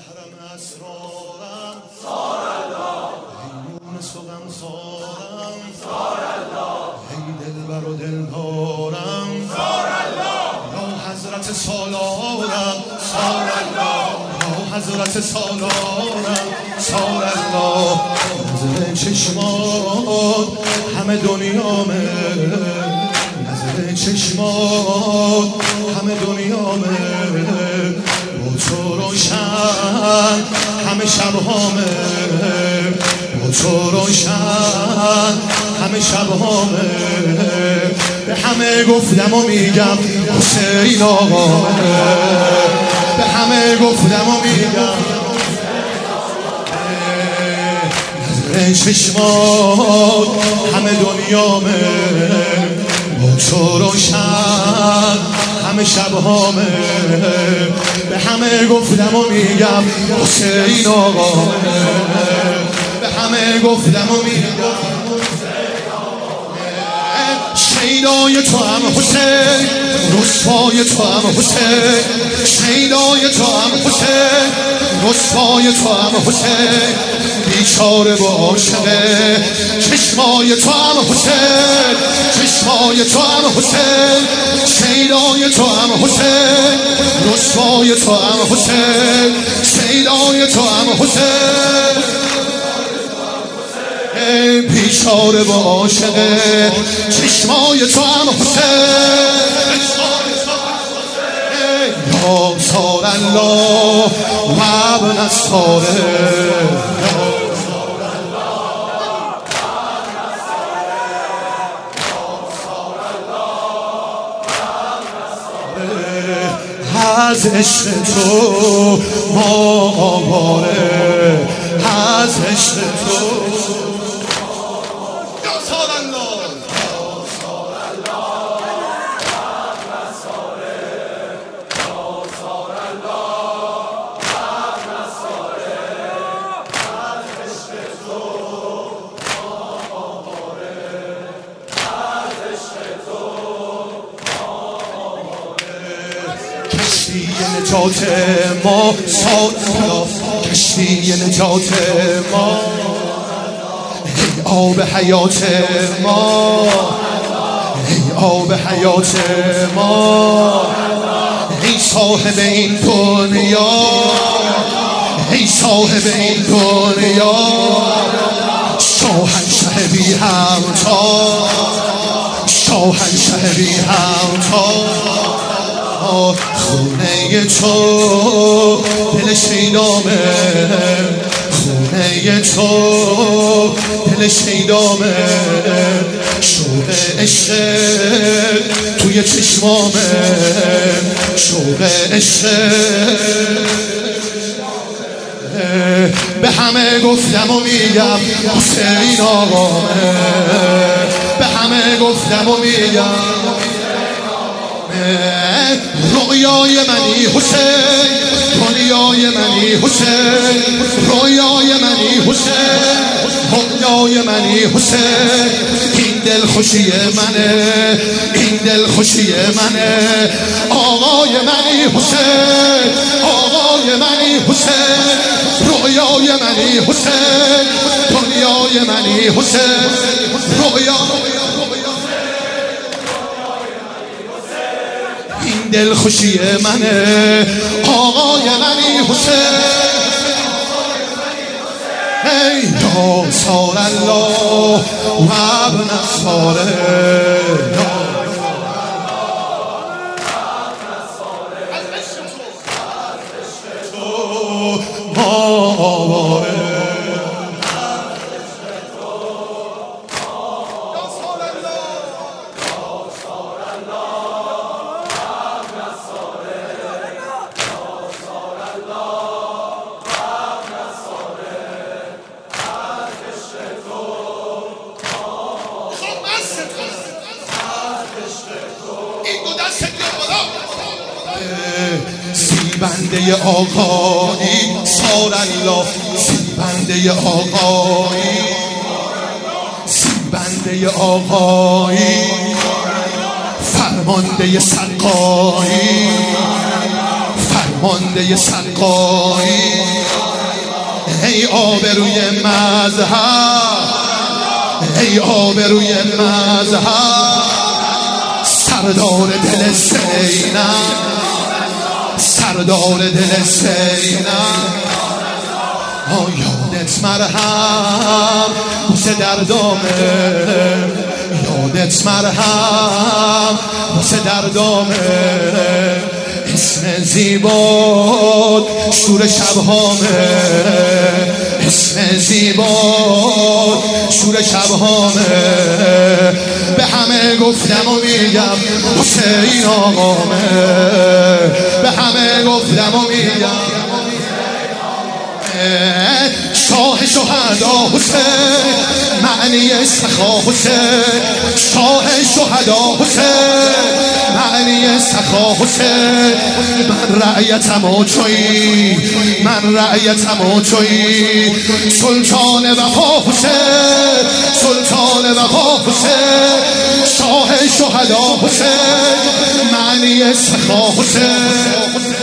محرم اسرارم سار الله، ایمون سوغم سارم سار الله، ای دلبر و دلدارم سار الله، یا حضرت سالارم سار الله، یا حضرت سالارم سار الله. نظر چشمات همه دنیامه، نظر چشمات همه دنیامه، با تو روشن همه شبهامه، با تو روشن همه شبهامه. به همه گفتم و میگم حسین آقامه، به همه گفتم و میگم نظر چشمات همه دنیامه، با تو روشن همه شبهامه. به همه گفتم و میگم حسین آقامه، به همه گفتم و میگم شیدای تو هم حسین، رسوای تو هم حسین، شیدای تو هم حسین، رسوای تو هم حسین، بیچاره با عاشقه. چشمای تو هم حسین، چشمای تو هم حسین، شیدای تو هم حسین، رسوای تو هم حسین، شیدای تو هم حسین، بیچاره با عاشقه. چشمای تو هم حسین، یا سار الله و ابن الساره، از عشق تو ما آواره، از عشق تو کشتی نجات ما سالا، کشتی نجات ما، ای آب حیات ما، ای آب حیات ما، ای صاحب این دنیا، ای صاحب این دنیا، شاهنشه بی همتا، شاهنشه بی همتا. خونه تو دل شیدامه، خونه تو دل شیدامه، شوق عشق توی چشمامه، شوق عشق. به همه گفتم و میگم حسین آقامه، به همه گفتم و میگم رویای منی حسین، دنیای منی حسین، رویای منی حسین، رویای منی حسین. این دل خوشی منه، این دل خوشی منه، آقای منی حسین، آقای منی حسین، رویای منی حسین، دنیای منی حسین، رویای این دل خوشی منه، آقای منی حسین. ای یا سار الله و ابن الساره، بنده آقایی سار الله، سی بنده آقایی، سی بنده آقایی، فرمانده سقایی، فرمانده سقایی. ای آبروی مذهب، ای آبروی مذهب، سردار دل زینب، سردار دل زینب. یادت مرهم واسه دردامه، یادت مرهم واسه دردامه. اسم زیباد شور شبهامه، اسم زیباد شور شبهامه. به همه گفتم و میگم حسین آقامه، به همه گفتم و میگم شاه شهدا حسین، معنی سخا حسین، شاه شهدا حسین، معنی سخا حسین. من رعیتم و چویی، من رعیتم و چویی. سلطان وفا حسین، سلطان وفا حسین، شاه شهدا حسین، معنی سخا حسین.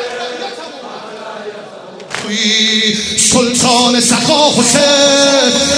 سلطان سخا حسین،